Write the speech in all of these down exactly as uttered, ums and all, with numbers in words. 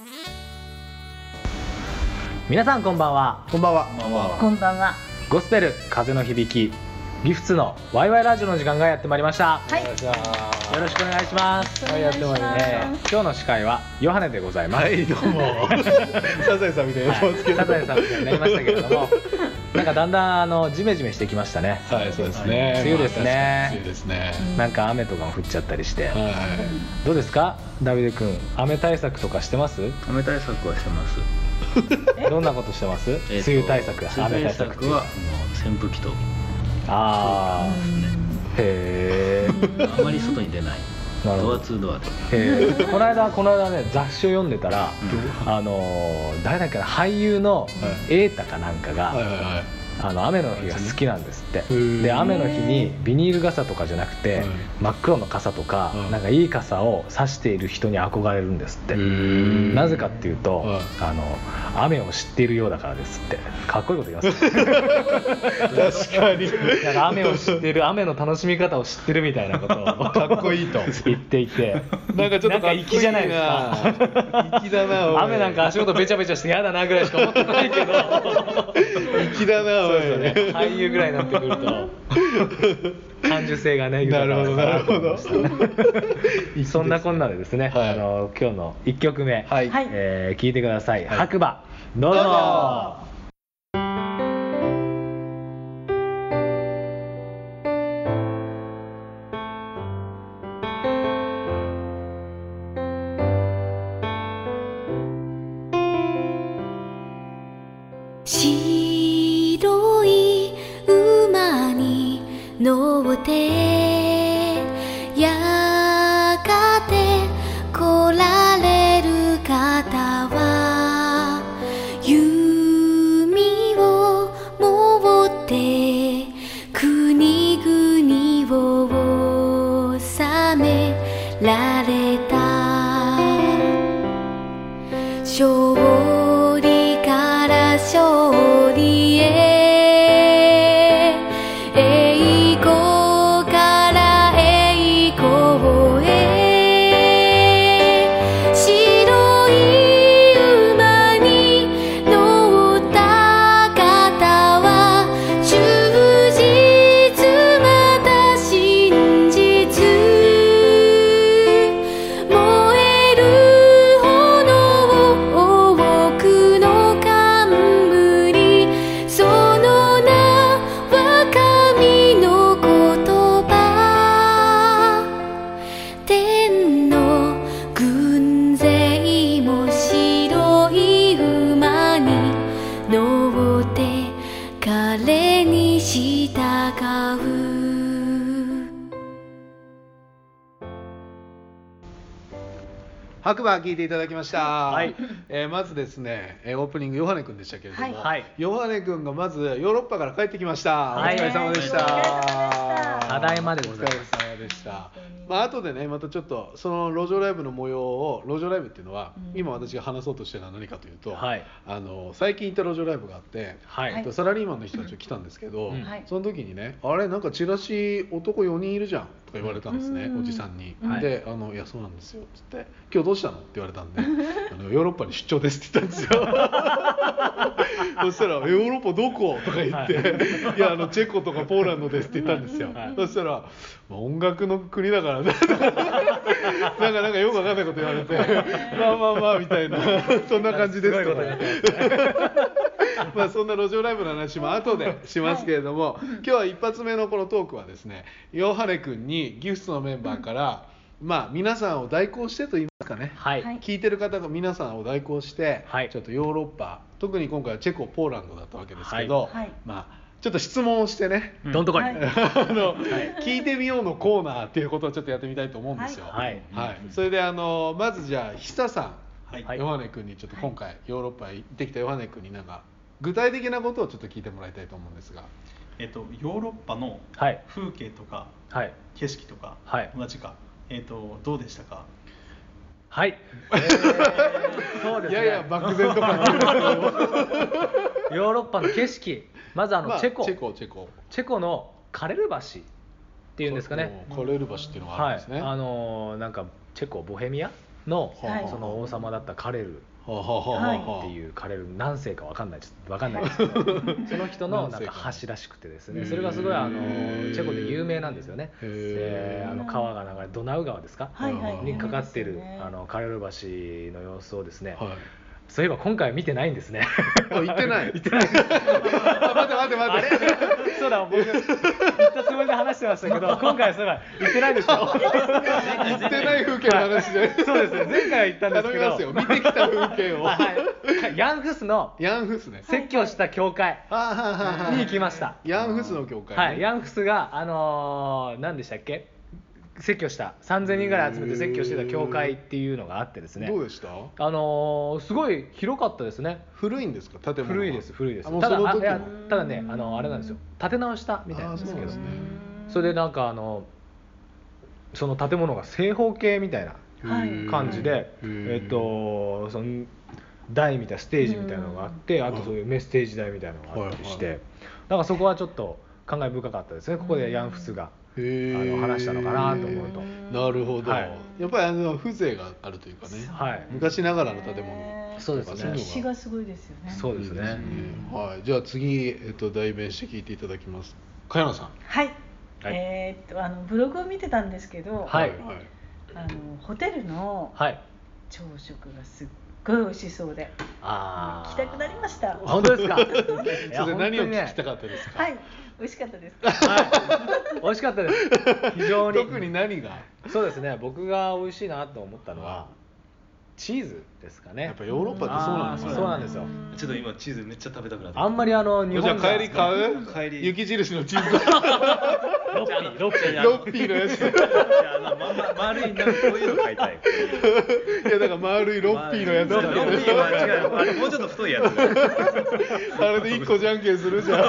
皆さんこんばんは。 こんばんは。 こんばんは。 ゴスペル風の響きギフツのワイワイラジオの時間がやってまいりました。 はい。 よろしくお願いします。 はい、やってまいります。 えー、今日の司会はヨハネでございます。 はい、どうも。サザエさんみたいな顔つけて、 サザエさんみたいになりましたけれども、なんかだんだんあのジメジメしてきましたね。 はい、そうですね。 梅雨ですね。 梅雨ですね。 なんか雨とかも降っちゃったりして、 はい。 どうですか、ダビデ君、雨対策とかしてます？ 雨対策はしてます。 どんなことしてます？梅雨対策、雨対策はもう扇風機と。 ああ、へえ。 あまり外に出ない。ドアツードアで。 へえ。この間この間ね、雑誌を読んでたら、あの誰だっけな、俳優の瑛太かなんかが。あの雨の日が好きなんですって。で雨の日にビニール傘とかじゃなくて、真っ黒の傘とか、なんかいい傘を差している人に憧れるんですって。なぜかっていうと、あの雨を知っているようだからですって。かっこいいこと言いますね。 確かに。 なんか雨を知ってる、雨の楽しみ方を知ってるみたいなことをかっこいいと言っていて、 なんかちょっとかっこいいな。 粋じゃないですか。 粋だな。 雨なんか足元べちゃべちゃして嫌だなぐらいしか思ってないけど。 粋だな。 そうですよね。俳優ぐらいになってくると感受性がね、 なるほどなるほど。 そんなこんなでですね、あの今日のいっきょくめ、えー、聞いてください。白馬どうぞ。 白い馬に乗ってやがて来られる方は弓を持って国々を治められた。勝利から勝利へ、栄光から栄光へ、白い馬に乗った方は忠実また真実、燃える彼に従う。 白馬聞いていただきました。 はい。 えー、まずですね、オープニングヨハネ君でしたけれども、 はい、 ヨハネ君がまずヨーロッパから帰ってきました。 はい、 お疲れ様でした。 ただいまでございます。 お疲れ様でした。まあ後でね、またちょっとその路上ライブの模様を、路上ライブっていうのは、うん、今私が話そうとしてるのは何かというと、はい、あの最近行った路上ライブがあって、はい、サラリーマンの人たちが来たんですけど、うん、その時にね、あれなんかチラシ男よにんいるじゃんとか言われたんですね、うん、おじさんに。はい、で、あのいやそうなんですよっつって、今日どうしたのって言われたんで、あのヨーロッパに出張ですって言ったんですよ。そしたらヨーロッパどことか言って、はい、いやあのチェコとかポーランドですって言ったんですよ。はい、そしたら、まあ、音楽の国だからね。なんかなんかよくわかんないこと言われて、まあまあまあみたいな、そんな感じですとかね。まあそんな路上ライブの話も後でしますけれども、はい、今日は一発目のこのトークはですね、ヨハネ君にギフツのメンバーから、うん、まあ皆さんを代行してと言いますかね、はい、聞いてる方が皆さんを代行して、はい、ちょっとヨーロッパ、特に今回はチェコ、ポーランドだったわけですけど、はい、まあちょっと質問をしてね、 どんとこい、あの聞いてみようのコーナーっていうことをちょっとやってみたいと思うんですよ。はいはい、それであのまずじゃあ久さん、はい、ヨハネ君にちょっと今回ヨーロッパへ行ってきたヨハネ君になんか具体的なことをちょっと聞いてもらいたいと思うんですが、 えっとヨーロッパの風景とか、はい、景色とか、はい、同じか、えっとどうでしたか？ はい、えー、そうですね。 いやいや漠然とかヨーロッパの景色、まずあの、まあ、チェコチェコチェコチェコのカレル橋っていうんですかね。 カレル橋っていうのがあるんですね。 はい、あのなんかチェコボヘミアの、はい、その王様だったカレルっていうカレル何世か分かんないちょっと分かんないですけどその人のなんか橋らしくてですね、それがすごいあのチェコで有名なんですよね。であの川が流れドナウ川ですか、はいはい、にかかっている、ね、あのカレル橋の様子をですね、はい、そういえば今回は見てないんですね。 行ってない。 行ってない。待って待って待って。 そうだ、僕行ったつもりで話してましたけど、今回はそういえば行ってないんですよ。 行ってない風景の話で。 そうですね。前回は行ったんですけど。 頼みますよ。見てきた風景を。はい。 ヤンフスのヤンフスね。 説教した教会に行きました。 ヤンフスの教会。 はい。ヤンフスがあの何でしたっけ？説教したさんぜんにんぐらい集めて説教してた教会っていうのがあってですね。 どうでした？ あのー、すごい広かったですね。 古いんですか？建物は。古いです古いです。ただあいやただねあのあれなんですよ。建て直したみたいなんですけど。そ, ね、それでなんかあのその建物が正方形みたいな感じで、えっとその台みたいなステージみたいなのがあって、あとそういうメッセージ台みたいなのがあったりして、なんかそこはちょっと感慨深かったですね。ここでヤンフスが。あの話したのかなと思うと。 なるほど、はい、やっぱりあの風情があるというかね、はい、昔ながらの建物、 そうですね、 歴史がすごいですよね。 そうですね、 はい、じゃあ次、えっと、代弁して聞いていただきます。茅野さん。 はい、はい、えー、っとあのブログを見てたんですけど、はい、あのホテルの朝食がすっごい美味しそうで、あ行きたくなりました。 本当ですか？ それ何を聞きたかったですか？ はい、美味しかったです。 はい、美味しかったです。非常に。 特に何が？ そうですね。僕が美味しいなと思ったのはチーズですかね。 やっぱヨーロッパってそうなんですよ。 そうなんですよ。 ちょっと今チーズめっちゃ食べたくなった。 あんまりあの日本じゃあ帰り買う？帰り雪印のチーズ。 ロッピーロッピーロッピーのやつ。いやあのまま丸いなんかこういうの買いたい。 いやだから丸いロッピーのやつ。ロッピーは違う。あれもうちょっと太いやつ。 あれで一個じゃんけんするじゃん。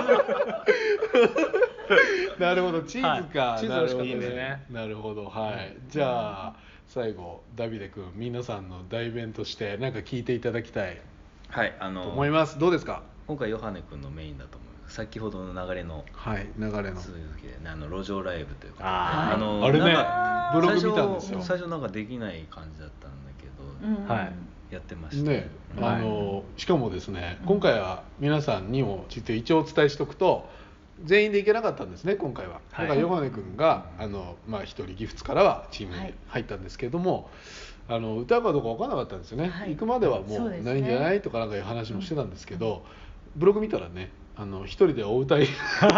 なるほど、チーズか。 チーズ美味しかったですね。 なるほど、はい。じゃあ最後ダビデ君、皆さんの代弁として何か聞いていただきたい。 はい、あのと思います。どうですか？ 今回ヨハネ君のメインだと思います。先ほどの流れの、 はい、流れの続きで、あの路上ライブというか、 ああのあれね、ブログ見たんですよ。 最初なんかできない感じだったんだけど、うん、はい、やってましたね。あのしかもですね、今回は皆さんにもちょっと一応お伝えしておくと、全員で行けなかったんですね、今回は。だからヨハネ君があのまあ一人ギフツからはチームに入ったんですけども、あの歌うかどうか分からなかったんですよね。はい、行くまではもうないんじゃないとかなんかいう話もしてたんですけど、ブログ見たらね。あの一人でお歌い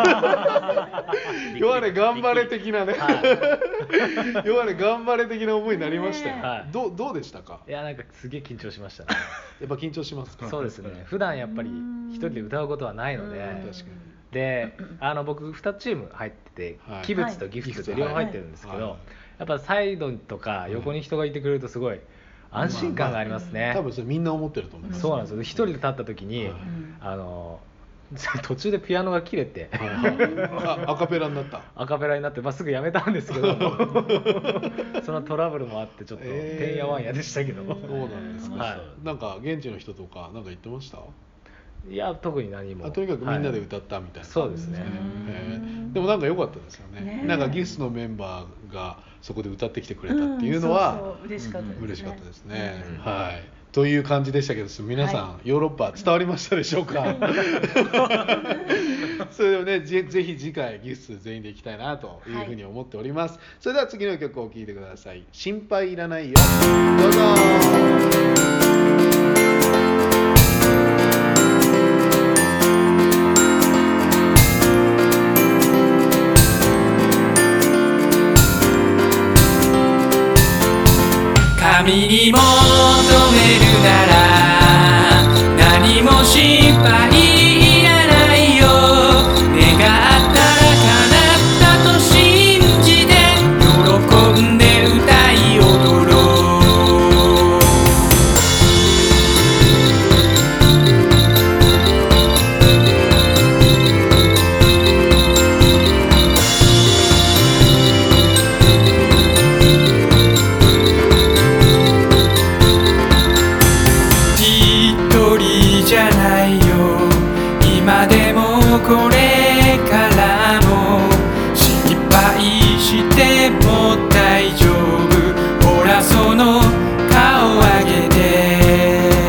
ヨハネ頑張れ的なね、はい、ヨハネ頑張れ的な思いになりましたよ、はい、ど, どうでしたか？ いやなんかすげえ緊張しましたね。 やっぱ緊張しますか？ そうですね、普段やっぱり一人で歌うことはないので、確かにであの僕にチーム入ってて、はい、キブツとギフツと両方入ってるんですけど、はいはい、やっぱサイドとか横に人がいてくれるとすごい安心感がありますね。まあまあ、 多分それみんな思ってると思います。 そうなんですよ。一人で立った時に、はい、あの途中でピアノが切れてあアカペラになったアカペラになって、まあ、すぐやめたんですけどそのトラブルもあってちょっとてんやわんやでしたけど、えー、 そうなんですか、はい、なんか現地の人とかなんか言ってました？ いや特に何も。 あとにかくみんなで歌ったみたいな、はい、 そうですね、 えー、でもなんか良かったですよ ね, ねなんかギフスのメンバーがそこで歌ってきてくれたっていうのは、うん、そうそう嬉しかったですね、 嬉しかったですね、うん、はいという感じでしたけど、皆さん、はい、ヨーロッパ伝わりましたでしょうか？それではね ぜ, ぜひ次回ギフス全員で行きたいなというふうに思っております、はい、それでは次の曲を聴いてください。心配いらないよ、どうぞ。 神に求めるなら何も心配いらないよ。願ったら叶ったと信じて喜んで歌い踊ろう。これからも心配しても大丈夫。ほらその顔上げて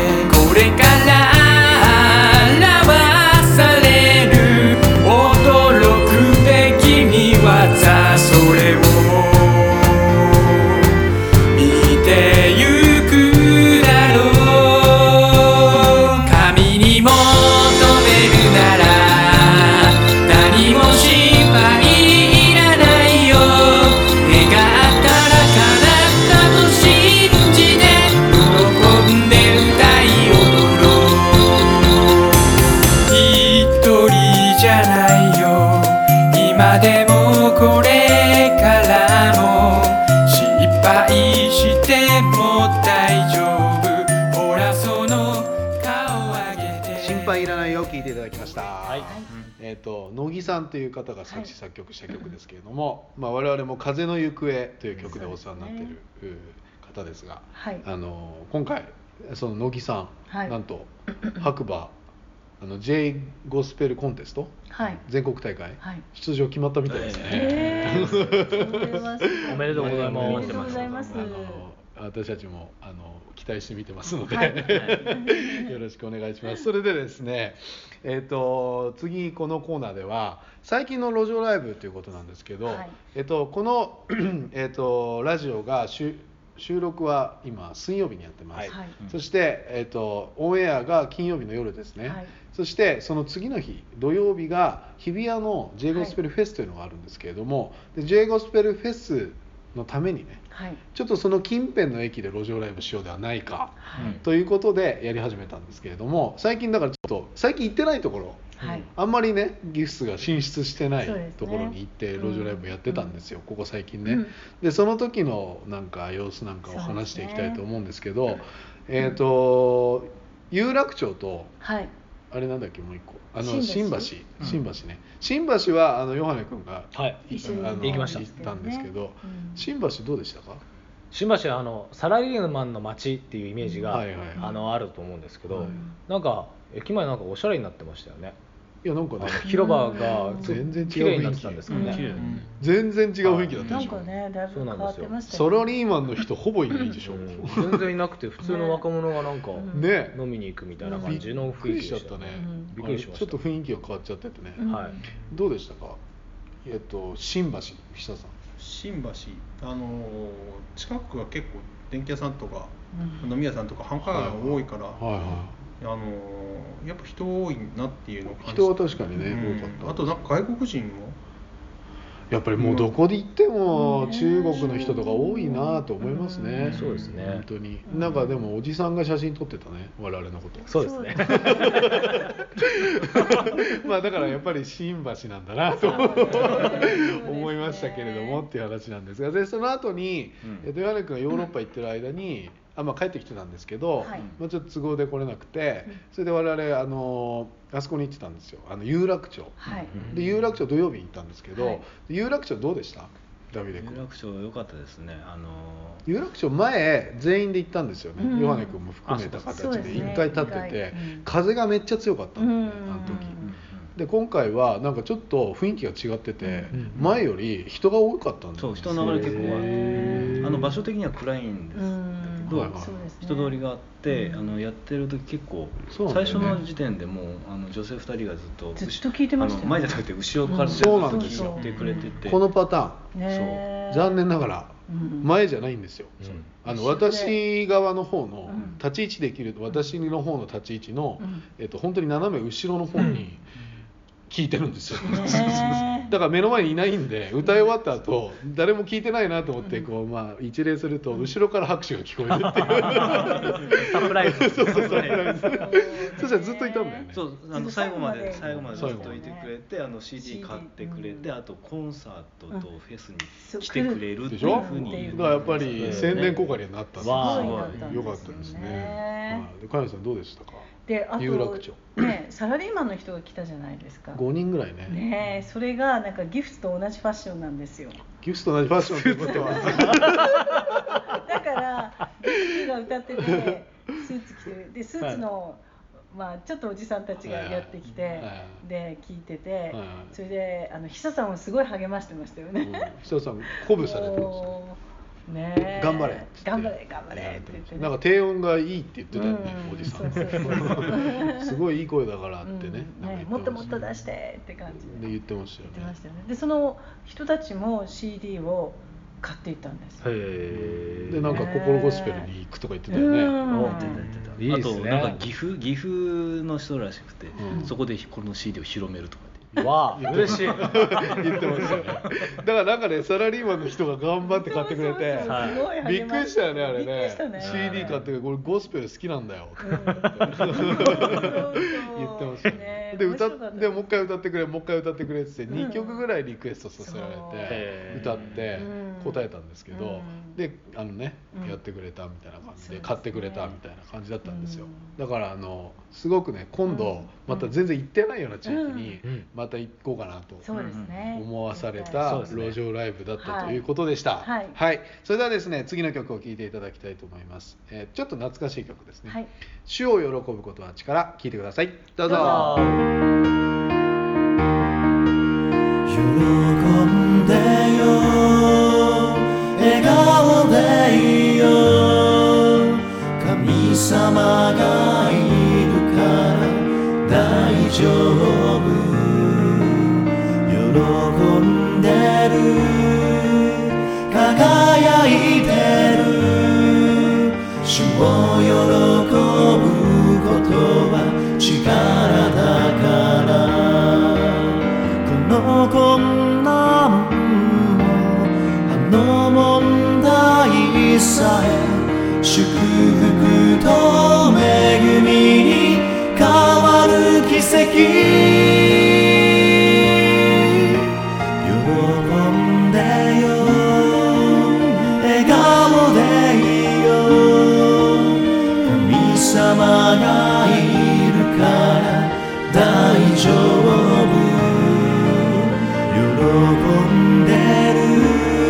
今でもこれからも失敗しても大丈夫ほらその顔上げて心配いらないよ聞いていただきました、 はい、 えーと、乃木さんという方が作詞作曲した曲ですけれども、はいまあ、我々も風の行方という曲でお世話になっている方ですが、はい、あの今回その乃木さん、はい、なんと白馬あの J ゴスペルコンテスト、はい、全国大会、はい、出場決まったみたいですね、えー、おめでとうございます。 おめでとうございます。 あの私たちもあの期待して見てますので、はい、よろしくお願いします。それでですね、えーと、次このコーナーでは最近の路上ライブということなんですけど、はい、えーと、この、えーと、ラジオが収録は今水曜日にやってます、はい、そして、えーと、オンエアが金曜日の夜ですね、はい、そしてその次の日土曜日が日比谷の J ゴスペルフェスというのがあるんですけれども、はい、で J ゴスペルフェスのためにね、はい、ちょっとその近辺の駅で路上ライブしようではないか、はい、ということでやり始めたんですけれども、最近だからちょっと最近行ってないところ、はい、あんまりねギフスが進出してないところに行って路上ライブやってたんですよ、うん、ここ最近ね、うん、でその時のなんか様子なんかを話していきたいと思うんですけど、ね、えっ、ー、と有楽町と、はい、あれなんだっけもう一個あの新橋新橋ね、新橋はあのヨハネ君が、はい、 一緒に行きました。 行ったんですけど、うん、新橋どうでしたか？ 新橋はあのサラリーマンの街っていうイメージが、はいはいはい、あのあると思うんですけど、うん、なんか駅前なんかおしゃれになってましたよね。 いやなんかね広場が全然違う綺麗になってたんですかね、 うん、全然違う雰囲気だったでしょ。 なんかねだいぶ変わってましたよ。サラリーマンの人ほぼいないでしょ、うん、 全然いなくて普通の若者がなんかね飲みに行くみたいな感じの雰囲気でしたね。 びっくりしました。ちょっと雰囲気が変わっちゃっててね、うん、はい、どうでしたか？えっと新橋久さん。 新橋あの近くは結構電気屋さんとか、うん、飲み屋さんとか繁華街が多いから、はいはいはい、あのやっぱ人多いなっていうのを感じて。 人は確かにね、うん、多かった。 あとなんか外国人もやっぱりもうどこで行っても中国の人とか多いなと思いますね、 うん、そうですね本当に。なんかでもおじさんが写真撮ってたね我々のこと。 そうですねまあだからやっぱり新橋なんだなと思いましたけれどもっていう話なんですが、でその後に、うん、えっとヨハネ君がヨーロッパ行ってる間にあ、まあ、帰ってきてたんですけど、はい、まあ、ちょっと都合で来れなくて、うん、それで我々あのあそこに行ってたんですよ、あの有楽町、はい、で有楽町土曜日に行ったんですけど、はい、有楽町どうでした？ダビデ君。 有楽町良かったですね。あのー、有楽町前全員で行ったんですよね、うん、ヨハネ君も含めた形でいっかい立ってて、うん、風がめっちゃ強かったんで、ね、うん、あの時で今回はなんかちょっと雰囲気が違ってて、うん、前より人が多かったんですよ。 そう、人の流れ結構あって、あの場所的には暗いんですけど、はいはい、人通りがあって、うん、あのやってる時結構、ね、最初の時点でもうあの女性ふたりがずっとずっと聞いてましたよ、ね、 前じゃなくて後ろからずっと聞いてくれてて、 このパターン、ね、そう残念ながら前じゃないんですよ、うん、あの私側の方の立ち位置できる、私の方の立ち位置の、うんえっと、本当に斜め後ろの方に聞いてるんですよ、だから目の前にいないんで歌い終わった後誰も聞いてないなと思ってこう、まあ、一礼すると後ろから拍手が聞こえるっていうサプライズそうそうサプライズそしたらずっといたんだよね。 そうあの最後まで最後までずっといてくれて、あの シーディー 買ってくれて、あとコンサートとフェスに来てくれるっていうふうに言う。 だからやっぱり宣伝効果にはなったんですよ。よかったですね。でカヤさんどうでしたか？ であと有楽町、 ね、サラリーマンの人が来たじゃないですか。 ごにんぐらいね。 ねそれがなんかギフスと同じファッションなんですよ。 ギフスと同じファッションってことはだからギフスが歌っててスーツ着てるでスーツの、はいまあ、ちょっとおじさんたちがやってきて、はいはい、で聞いてて、はいはい、それであの久さんをすごい励ましてましたよね、うん、 久さん鼓舞されてましたね、 頑張れ頑張れ頑張れって言って、ね、 なんか低音がいいって言ってたよね、うん、おじさんそうそうそうすごいいい声だからってね、 うん、ねもっともっと出してって感じで、 で言ってましたよね。 言ってましたよね。でその人たちも シーディー を買っていったんです。 へでなんか心ゴスペルに行くとか言ってたよね。言ってた言ってた。いいですね、あとなんか岐阜岐阜の人らしくて、うん、そこでこの シーディー を広めるとかわあ嬉しい言ってましたよね。だからなんかねサラリーマンの人が頑張って買ってくれてそうそうそうびっくりしたよねあれね。 びっくりしたね。 シーディー 買ってこれゴスペル好きなんだよって言ってましたよね。で歌歌でもう一回歌ってくれもう一回歌ってくれってにきょくぐらいリクエストさせられて歌って答えたんですけど、であのねやってくれたみたいな感じで買ってくれたみたいな感じだったんですよ。だからあのすごくね今度また全然行ってないような地域にまた行こうかなと思わされた路上ライブだったということでした。はい、はい、それではですね次の曲を聴いていただきたいと思います。えー、ちょっと懐かしい曲ですね。はい、主を喜ぶことは力、聴いてください。どうぞ。 喜んでよ笑顔でいいよ神様がいるから大丈夫喜んでる輝いてる主を喜ぶことは力だからこの困難もあの問題さえ祝福と恵みに変わる奇跡喜んでよ笑顔でいいよ神様がいるから大丈夫喜んでる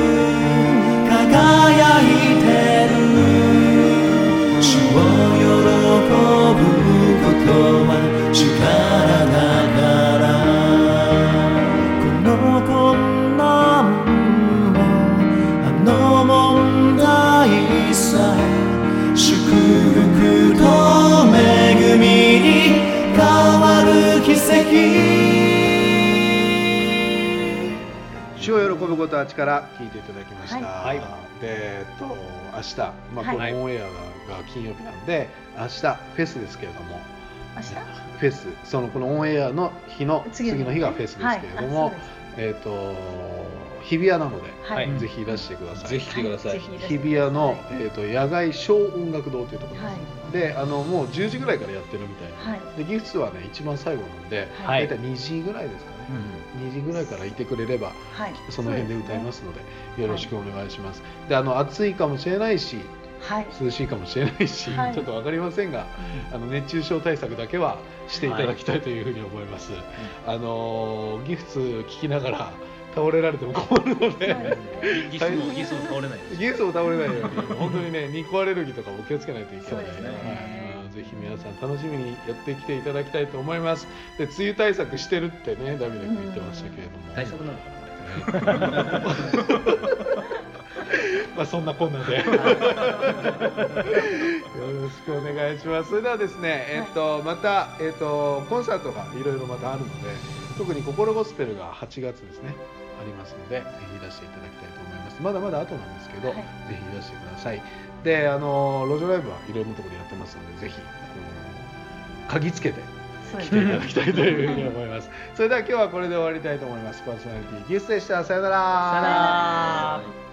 輝いてる主を喜ぶことは力だからこの困難もあの問題さえ祝福と恵みに変わる奇跡主を喜ぶことは力聞いていただきました。はい、で、えっと明日、まあ、このオンエアが金曜日なんで、明日フェスですけれども、 明日フェス、そのこのオンエアの日の次の日がフェスですけれども、はい、えっと日比谷なので、はい、ぜひいらしてください。 ぜひ来てください。 日比谷の、えっと野外小音楽堂というところです。はい、で、あのもうじゅうじぐらいからやってるみたいな。はい、でギフスはね一番最後なんで、はい、だいたいにじぐらいですかね。うん、にじぐらいからいてくれれば、はい、その辺で歌いますので、でよろしくお願いします。はい、で、あの暑いかもしれないし、はい、涼しいかもしれないし、はい、ちょっと分かりませんが、うん、あの熱中症対策だけはしていただきたいというふうに思います。はい、あのギフス聞きながら倒れられても困るので、 ギフスもギフスも倒れないギフスも倒れないように本当にね日光アレルギーとかも気をつけないといけないので、ね、ぜひ皆さん楽しみにやってきていただきたいと思います。で、梅雨対策してるってねダビデ君言ってましたけれども、 対策なのかなまあそんなこんなでよろしくお願いします。それではですね、えっとまたえっとコンサートがいろいろまたあるので、特に心ゴスペルがはちがつですねありますので、ぜひいらしていただきたいと思います。まだまだ後なんですけど、はい、ぜひいらしてください。で、あの路上ライブはいろんなところでやってますので、ぜひあの鍵つけて来ていただきたいというふうに思います。それでは今日はこれで終わりたいと思います。パーソナリティギフスでした。さよなら。 さよなら。